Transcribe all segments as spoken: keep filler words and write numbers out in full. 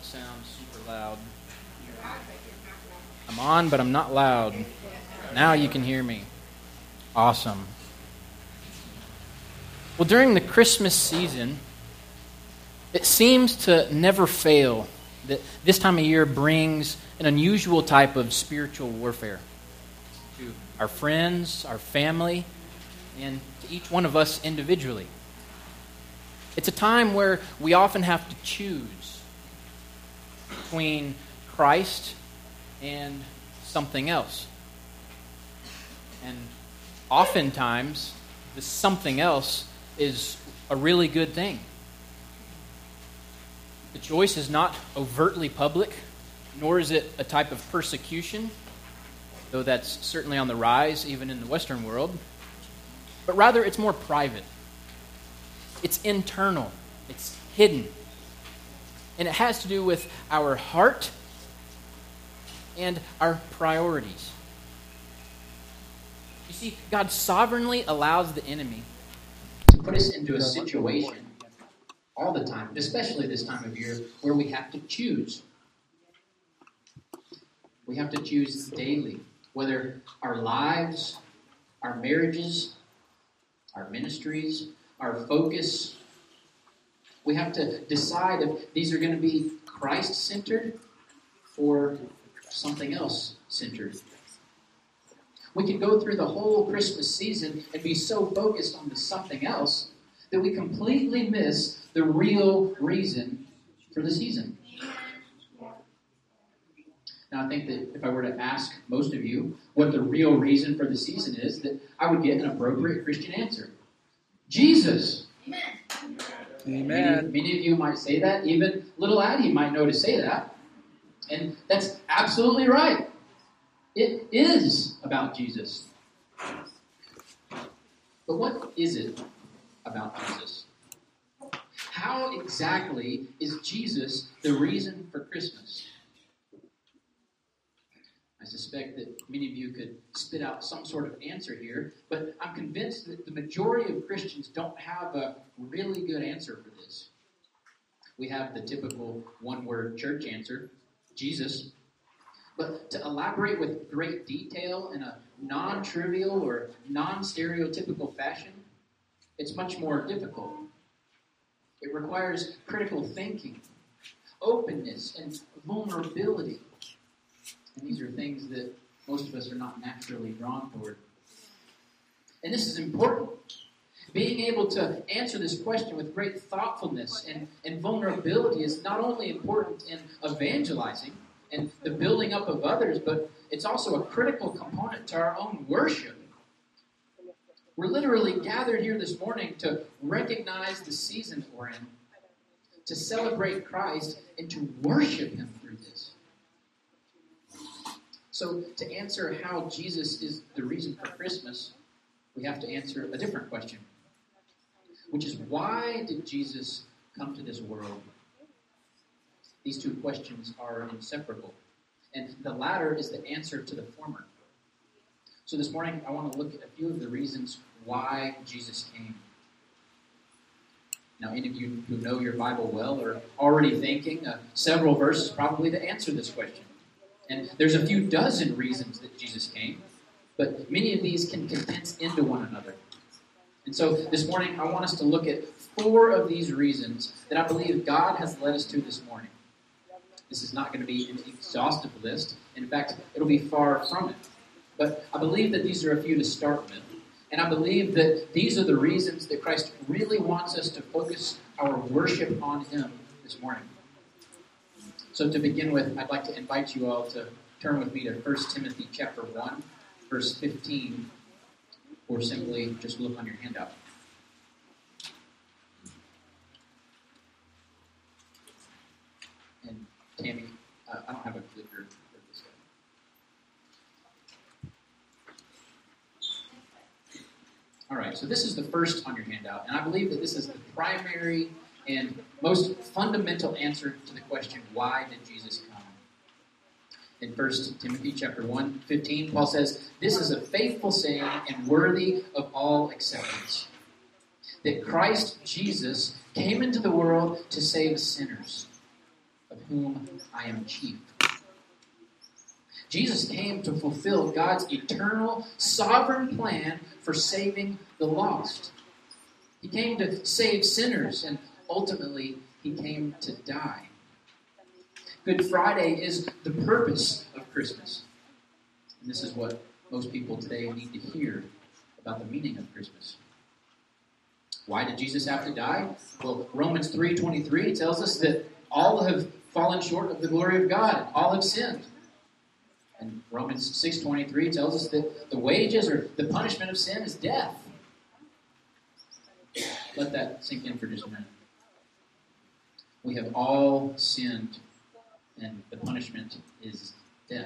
don't sound super loud. I'm on, but I'm not loud. Now you can hear me. Awesome. Well, during the Christmas season, it seems to never fail that this time of year brings an unusual type of spiritual warfare to our friends, our family, and to each one of us individually. It's a time where we often have to choose between Christ and something else. And oftentimes, this something else is a really good thing. The choice is not overtly public, nor is it a type of persecution, though that's certainly on the rise even in the Western world. But rather, it's more private. It's internal. It's hidden. And it has to do with our heart and our priorities. You see, God sovereignly allows the enemy to put us into a situation all the time, especially this time of year, where we have to choose. We have to choose daily, whether our lives, our marriages, our ministries, our focus. We have to decide if these are going to be Christ-centered or something else-centered. We can go through the whole Christmas season and be so focused on the something else that we completely miss the real reason for the season. Now, I think that if I were to ask most of you what the real reason for the season is, that I would get an appropriate Christian answer. Jesus. Amen. Amen. Many, many of you might say that. Even little Addie might know to say that. And that's absolutely right. It is about Jesus. But what is it about Jesus? How exactly is Jesus the reason for Christmas? I suspect that many of you could spit out some sort of answer here, but I'm convinced that the majority of Christians don't have a really good answer for this. We have the typical one-word church answer, Jesus. But to elaborate with great detail in a non-trivial or non-stereotypical fashion, it's much more difficult. It requires critical thinking, openness, and vulnerability. And these are things that most of us are not naturally drawn toward. And this is important. Being able to answer this question with great thoughtfulness and, and vulnerability is not only important in evangelizing and the building up of others, but it's also a critical component to our own worship. We're literally gathered here this morning to recognize the season that we're in, to celebrate Christ, and to worship Him through this. So, to answer how Jesus is the reason for Christmas, we have to answer a different question, which is, why did Jesus come to this world? These two questions are inseparable, and the latter is the answer to the former. So this morning, I want to look at a few of the reasons why Jesus came. Now, any of you who know your Bible well are already thinking uh, several verses probably to answer this question. And there's a few dozen reasons that Jesus came, but many of these can condense into one another. And so this morning, I want us to look at four of these reasons that I believe God has led us to this morning. This is not going to be an exhaustive list. In fact, it'll be far from it. But I believe that these are a few to start with. And I believe that these are the reasons that Christ really wants us to focus our worship on Him this morning. So to begin with, I'd like to invite you all to turn with me to First Timothy chapter one, verse fifteen, or simply just look on your handout. And Tammy, uh, I don't have a clicker for this guy. All right, so this is the first on your handout, and I believe that this is the primary and most fundamental answer to the question, why did Jesus come? In First Timothy chapter one, fifteen, Paul says, "This is a faithful saying and worthy of all acceptance, that Christ Jesus came into the world to save sinners, of whom I am chief. Jesus came to fulfill God's eternal, sovereign plan for saving the lost. He came to save sinners, and ultimately, he came to die. Good Friday is the purpose of Christmas. And this is what most people today need to hear about the meaning of Christmas. Why did Jesus have to die? Well, Romans three twenty-three tells us that all have fallen short of the glory of God, and all have sinned. And Romans six twenty-three tells us that the wages or the punishment of sin is death. Let that sink in for just a minute. We have all sinned, and the punishment is death.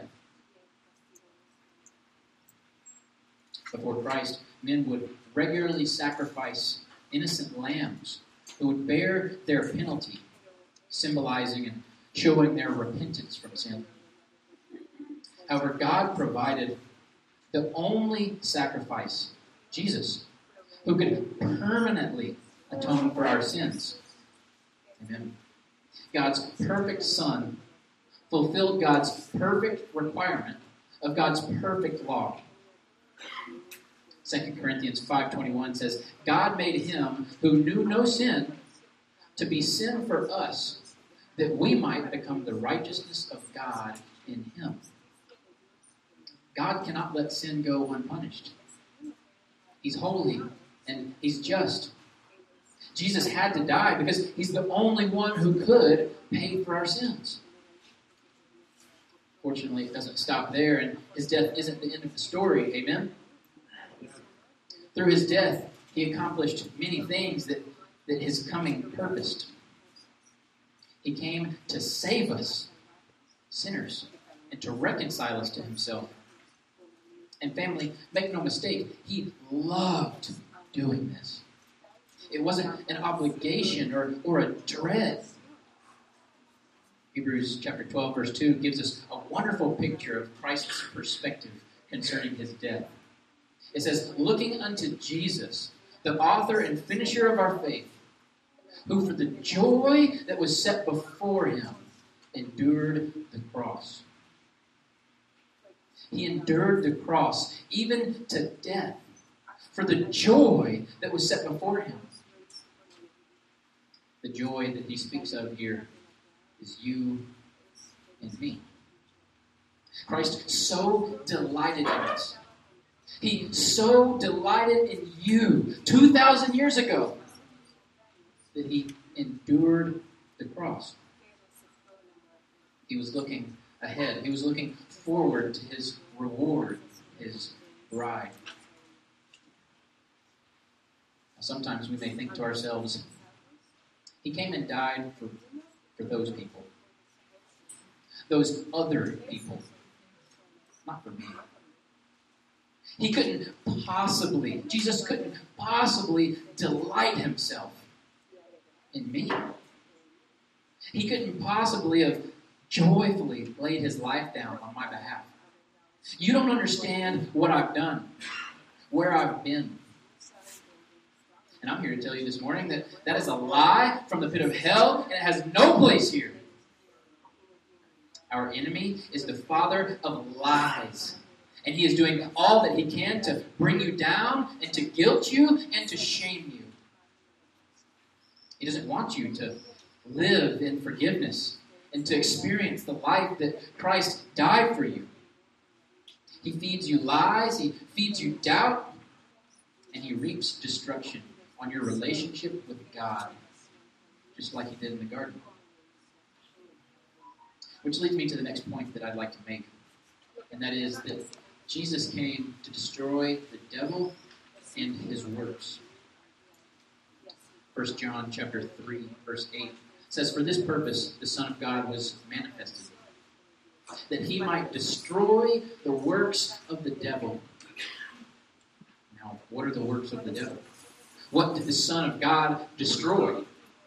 Before Christ, men would regularly sacrifice innocent lambs who would bear their penalty, symbolizing and showing their repentance from sin. However, God provided the only sacrifice, Jesus, who could permanently atone for our sins. Amen. God's perfect Son fulfilled God's perfect requirement of God's perfect law. Second Corinthians five twenty-one says, God made him who knew no sin to be sin for us, that we might become the righteousness of God in him. God cannot let sin go unpunished. He's holy and he's just. Jesus had to die because he's the only one who could pay for our sins. Fortunately, it doesn't stop there, and his death isn't the end of the story. Amen? Through his death, he accomplished many things that, that his coming purposed. He came to save us, sinners, and to reconcile us to himself. And family, make no mistake, he loved doing this. It wasn't an obligation or, or a dread. Hebrews chapter twelve, verse two gives us a wonderful picture of Christ's perspective concerning his death. It says, looking unto Jesus, the author and finisher of our faith, who for the joy that was set before him endured the cross. He endured the cross, even to death, for the joy that was set before him. The joy that he speaks of here is you and me. Christ so delighted in us. He so delighted in you two thousand years ago that he endured the cross. He was looking ahead. He was looking forward to his reward, his bride. Sometimes we may think to ourselves, he came and died for, for those people. Those other people. Not for me. He couldn't possibly, Jesus couldn't possibly delight himself in me. He couldn't possibly have joyfully laid his life down on my behalf. You don't understand what I've done, where I've been. And I'm here to tell you this morning that that is a lie from the pit of hell, and it has no place here. Our enemy is the father of lies. And he is doing all that he can to bring you down and to guilt you and to shame you. He doesn't want you to live in forgiveness and to experience the life that Christ died for you. He feeds you lies, he feeds you doubt, and he reaps destruction on your relationship with God, just like he did in the garden. Which leads me to the next point that I'd like to make, and that is that Jesus came to destroy the devil and his works. First John chapter three, verse eight says, for this purpose the Son of God was manifested, that he might destroy the works of the devil. Now, what are the works of the devil? What did the Son of God destroy?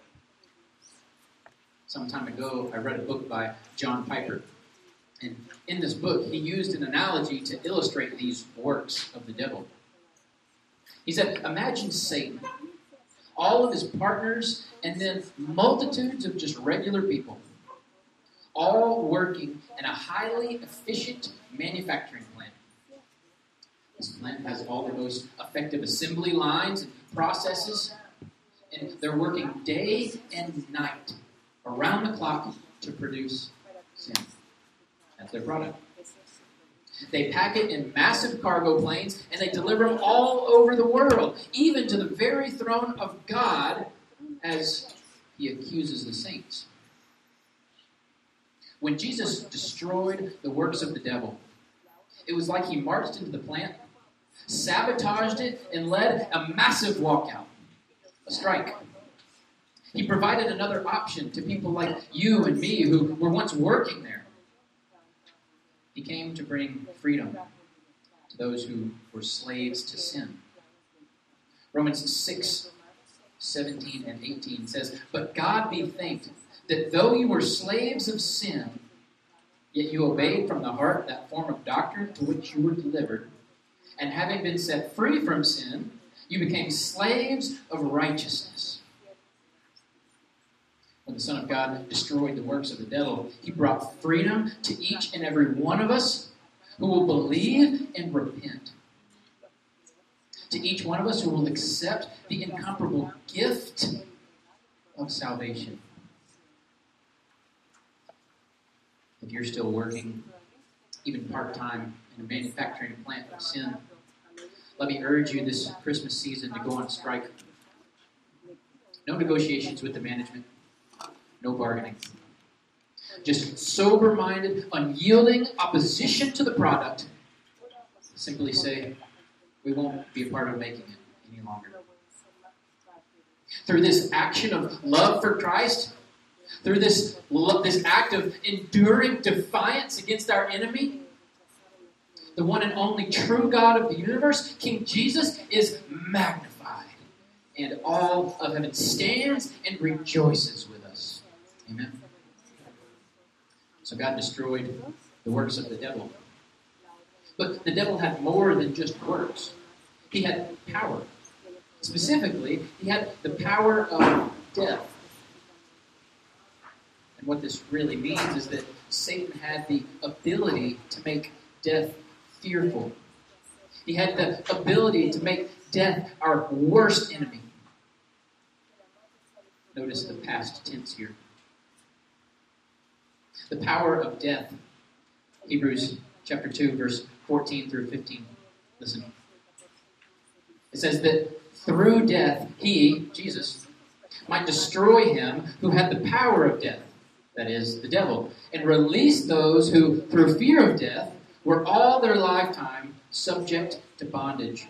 Some time ago, I read a book by John Piper. And in this book, he used an analogy to illustrate these works of the devil. He said, imagine Satan, all of his partners, and then multitudes of just regular people. all working in a highly efficient manufacturing plant. This plant has all the most effective assembly lines and processes, and they're working day and night, around the clock, to produce sin. That's their product. They pack it in massive cargo planes, and they deliver them all over the world, even to the very throne of God, as he accuses the saints. When Jesus destroyed the works of the devil, it was like he marched into the plant, sabotaged it, and led a massive walkout, a strike. He provided another option to people like you and me who were once working there. He came to bring freedom to those who were slaves to sin. Romans six, seventeen and eighteen says, "But God be thanked that though you were slaves of sin, yet you obeyed from the heart that form of doctrine to which you were delivered. And having been set free from sin, you became slaves of righteousness." When the Son of God destroyed the works of the devil, he brought freedom to each and every one of us who will believe and repent. To each one of us who will accept the incomparable gift of salvation. If you're still working, even part-time, in a manufacturing plant of sin, let me urge you this Christmas season to go on strike. No negotiations with the management. No bargaining. Just sober-minded, unyielding opposition to the product. Simply say, we won't be a part of making it any longer. Through this action of love for Christ, through this, lo- this act of enduring defiance against our enemy, the one and only true God of the universe, King Jesus, is magnified. And all of heaven stands and rejoices with us. Amen. So God destroyed the works of the devil. But the devil had more than just works. He had power. Specifically, he had the power of death. And what this really means is that Satan had the ability to make death fearful. He had the ability to make death our worst enemy. Notice the past tense here. The power of death. Hebrews chapter two, verse fourteen through fifteen. Listen. It says that through death, he, Jesus, might destroy him who had the power of death, that is, the devil, and release those who, through fear of death, were all their lifetime subject to bondage.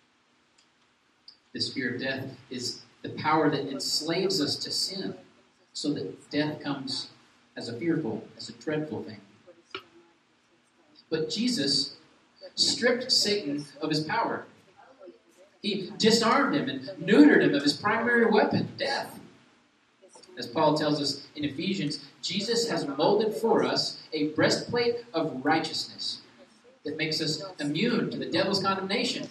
This fear of death is the power that enslaves us to sin, so that death comes as a fearful, as a dreadful thing. But Jesus stripped Satan of his power. He disarmed him and neutered him of his primary weapon, death. As Paul tells us in Ephesians, Jesus has molded for us a breastplate of righteousness that makes us immune to the devil's condemnation.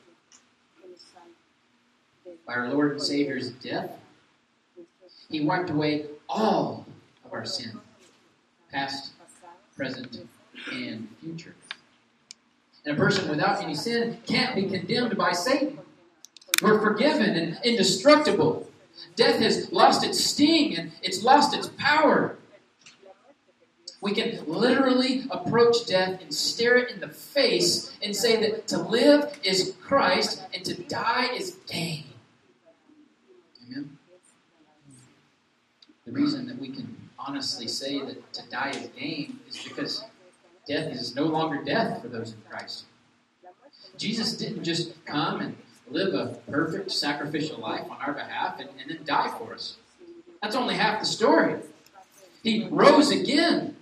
By our Lord and Savior's death, he wiped away all of our sin, past, present, and future. And a person without any sin can't be condemned by Satan. We're forgiven and indestructible. Death has lost its sting and it's lost its power. We can literally approach death and stare it in the face and say that to live is Christ and to die is gain. Amen? The reason that we can honestly say that to die is gain is because death is no longer death for those in Christ. Jesus didn't just come and live a perfect sacrificial life on our behalf and, and then die for us. That's only half the story. He rose again.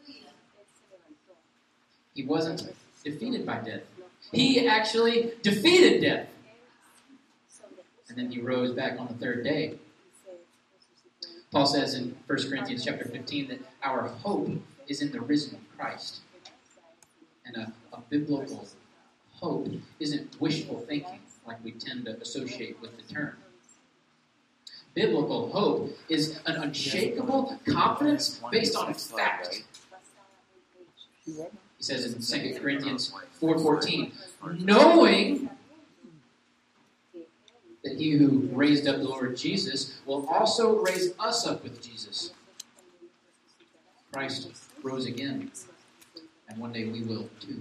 He wasn't defeated by death. He actually defeated death. And then he rose back on the third day. Paul says in First Corinthians chapter fifteen that our hope is in the risen Christ. And a, a biblical hope isn't wishful thinking like we tend to associate with the term. Biblical hope is an unshakable confidence based on fact. He says in Second Corinthians four fourteen, knowing that he who raised up the Lord Jesus will also raise us up with Jesus. Christ rose again, and one day we will too.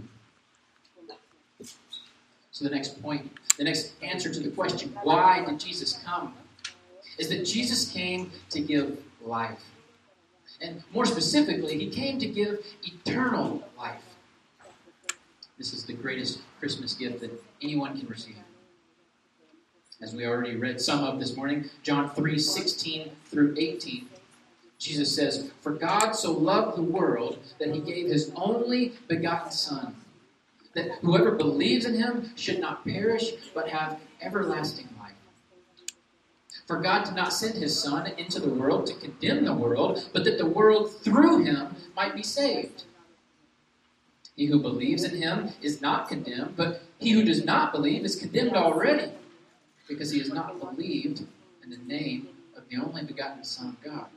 So the next point, the next answer to the question, why did Jesus come, is that Jesus came to give life. And more specifically, he came to give eternal life. This is the greatest Christmas gift that anyone can receive. As we already read some of this morning, John three sixteen through eighteen, Jesus says, for God so loved the world that he gave his only begotten Son, that whoever believes in him should not perish, but have everlasting life. For God did not send his Son into the world to condemn the world, but that the world through him might be saved. He who believes in him is not condemned, but he who does not believe is condemned already, because he has not believed in the name of the only begotten Son of God.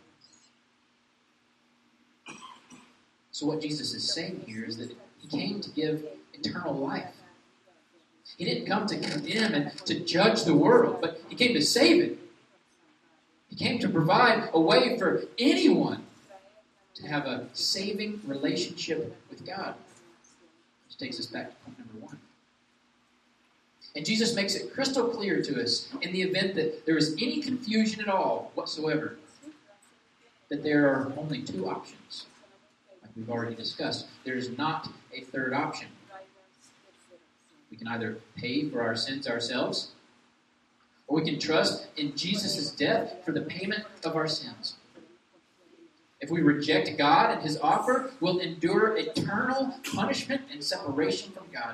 So what Jesus is saying here is that he came to give eternal life. He didn't come to condemn and to judge the world, but he came to save it. He came to provide a way for anyone to have a saving relationship with God. Which takes us back to point number one. And Jesus makes it crystal clear to us in the event that there is any confusion at all whatsoever, that there are only two options. Like we've already discussed, there is not a third option. We can either pay for our sins ourselves, or we can trust in Jesus' death for the payment of our sins. If we reject God and his offer, we'll endure eternal punishment and separation from God.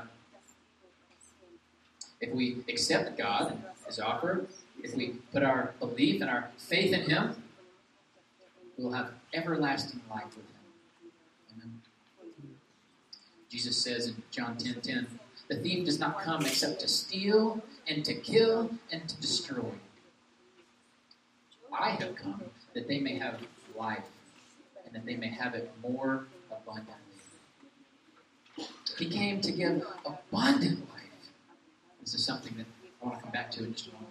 If we accept God and his offer, if we put our belief and our faith in him, we'll have everlasting life with him. Amen. Jesus says in John ten ten, the thief does not come except to steal and to kill and to destroy. I have come that they may have life, and that they may have it more abundantly. He came to give abundant life. This is something that I want to come back to in just a moment.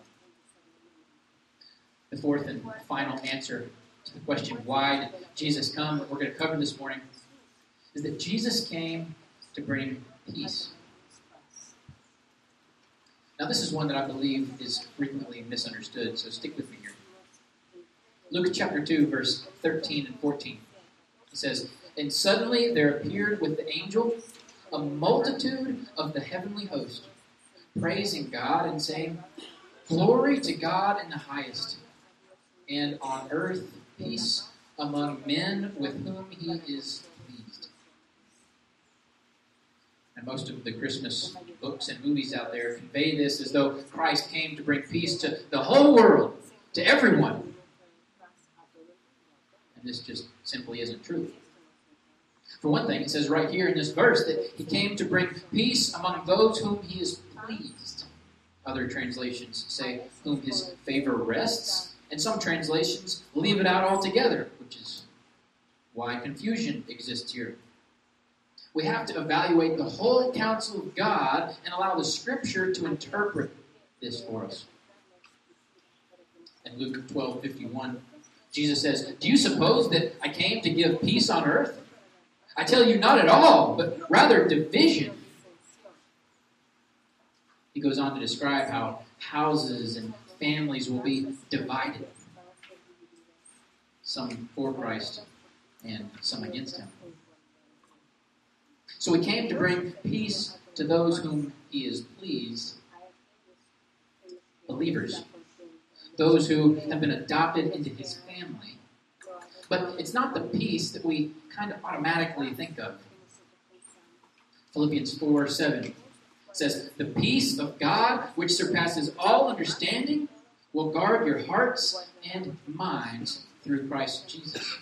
The fourth and final answer to the question, why did Jesus come, that we're going to cover this morning, is that Jesus came to bring peace. Now, this is one that I believe is frequently misunderstood, so stick with me here. Luke chapter two, verse thirteen and fourteen. It says, and suddenly there appeared with the angel a multitude of the heavenly host, praising God and saying, glory to God in the highest, and on earth peace among men with whom he is pleased. And most of the Christmas books and movies out there convey this as though Christ came to bring peace to the whole world, to everyone. And this just simply isn't true. For one thing, it says right here in this verse that he came to bring peace among those whom he is pleased. Other translations say whom his favor rests, and some translations leave it out altogether, which is why confusion exists here. We have to evaluate the whole counsel of God and allow the Scripture to interpret this for us. In Luke twelve fifty-one, Jesus says, do you suppose that I came to give peace on earth? I tell you, not at all, but rather division. He goes on to describe how houses and families will be divided. Some for Christ and some against him. So he came to bring peace to those whom he is pleased. Believers. Those who have been adopted into his family. But it's not the peace that we kind of automatically think of. Philippians four seven says, the peace of God, which surpasses all understanding, will guard your hearts and minds through Christ Jesus.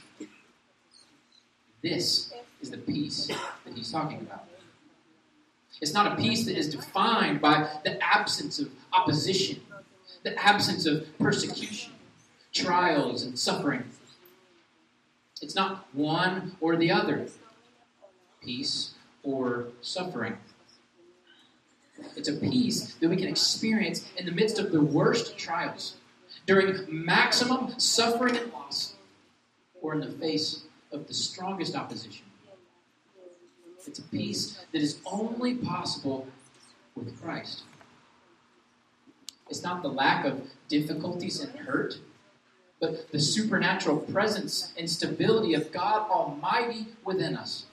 This is the peace that he's talking about. It's not a peace that is defined by the absence of opposition, the absence of persecution, trials and suffering. It's not one or the other, peace or suffering. It's a peace that we can experience in the midst of the worst trials, during maximum suffering and loss, or in the face of the strongest opposition. It's a peace that is only possible with Christ. It's not the lack of difficulties and hurt, but the supernatural presence and stability of God Almighty within us.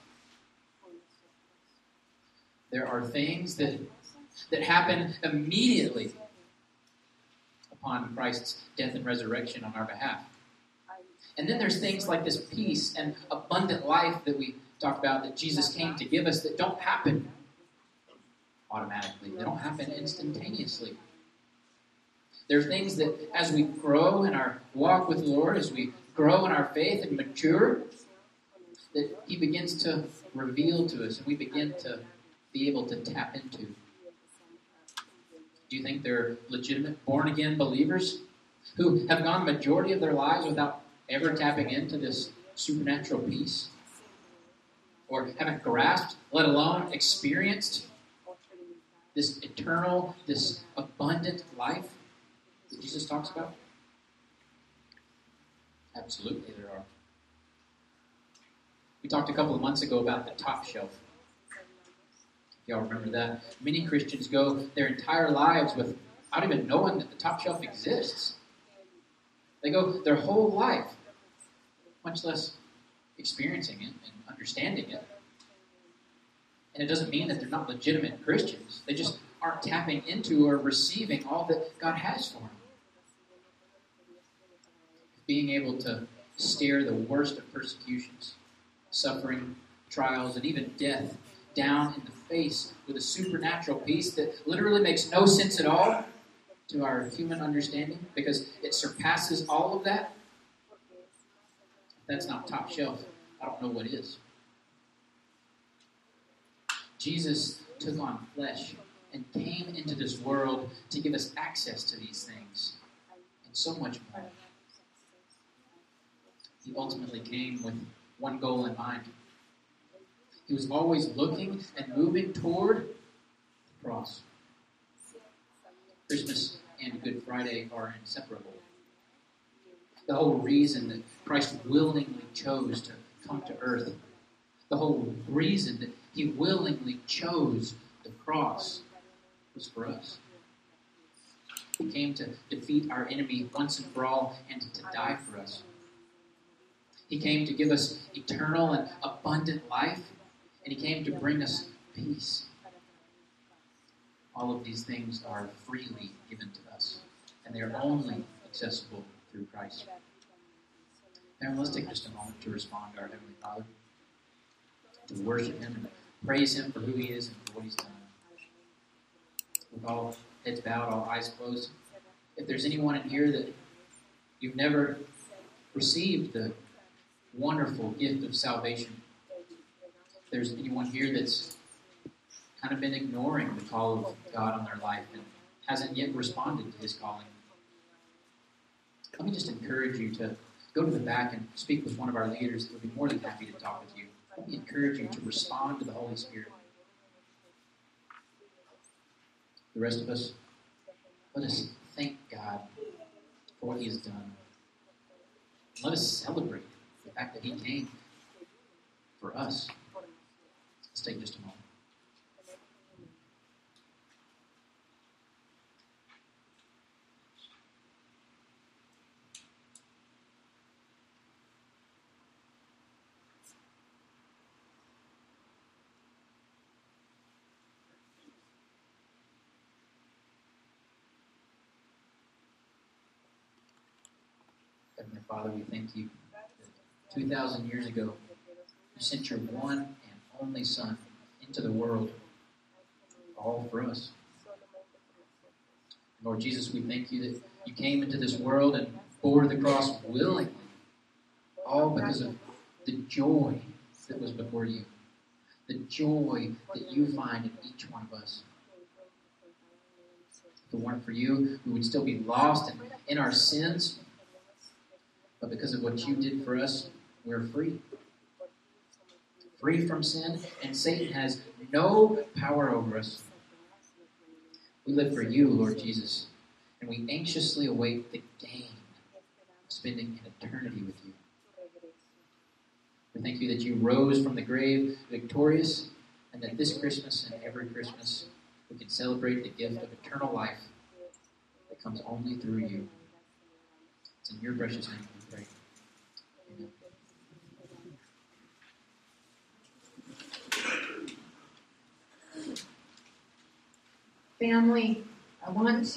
There are things that, that happen immediately upon Christ's death and resurrection on our behalf. And then there's things like this peace and abundant life that we talked about that Jesus came to give us that don't happen automatically. They don't happen instantaneously. There are things that as we grow in our walk with the Lord, as we grow in our faith and mature, that He begins to reveal to us and we begin to be able to tap into. Do you think they're legitimate born-again believers who have gone the majority of their lives without ever tapping into this supernatural peace? Or haven't grasped, let alone experienced, this eternal, this abundant life that Jesus talks about? Absolutely there are. We talked a couple of months ago about the top shelf. Y'all remember that? Many Christians go their entire lives without even knowing that the top shelf exists. They go their whole life, much less experiencing it and understanding it. And it doesn't mean that they're not legitimate Christians. They just aren't tapping into or receiving all that God has for them. Being able to stare the worst of persecutions, suffering, trials, and even death down in the face with a supernatural peace that literally makes no sense at all to our human understanding because it surpasses all of that. If that's not top shelf, I don't know what is. Jesus took on flesh and came into this world to give us access to these things and so much more. He ultimately came with one goal in mind. He was always looking and moving toward the cross. Christmas and Good Friday are inseparable. The whole reason that Christ willingly chose to come to earth, the whole reason that He willingly chose the cross was for us. He came to defeat our enemy once and for all and to die for us. He came to give us eternal and abundant life, and He came to bring us peace. All of these things are freely given to us, and they are only accessible through Christ. Now, let's take just a moment to respond to our Heavenly Father, to worship Him and praise Him for who He is and for what He's done. With all heads bowed, all eyes closed, if there's anyone in here that you've never received the wonderful gift of salvation, if there's anyone here that's kind of been ignoring the call of God on their life and hasn't yet responded to His calling, let me just encourage you to go to the back and speak with one of our leaders that would be more than happy to talk with you. Let me encourage you to respond to the Holy Spirit. The rest of us, let us thank God for what He has done. Let us celebrate the fact that He came for us. Let's take just a moment. Heavenly Father, we thank You that two thousand years ago, You sent Your one and only Son into the world, all for us. Lord Jesus, we thank You that You came into this world and bore the cross willingly, all because of the joy that was before You, the joy that You find in each one of us. If it weren't for You, we would still be lost in, in our sins. But because of what you did for us, we're free. Free from sin, and Satan has no power over us. We live for you, Lord Jesus, and we anxiously await the gain of spending an eternity with you. We thank you that you rose from the grave victorious, and that this Christmas and every Christmas we can celebrate the gift of eternal life that comes only through you. It's in your precious name we pray. Amen. Family, I want to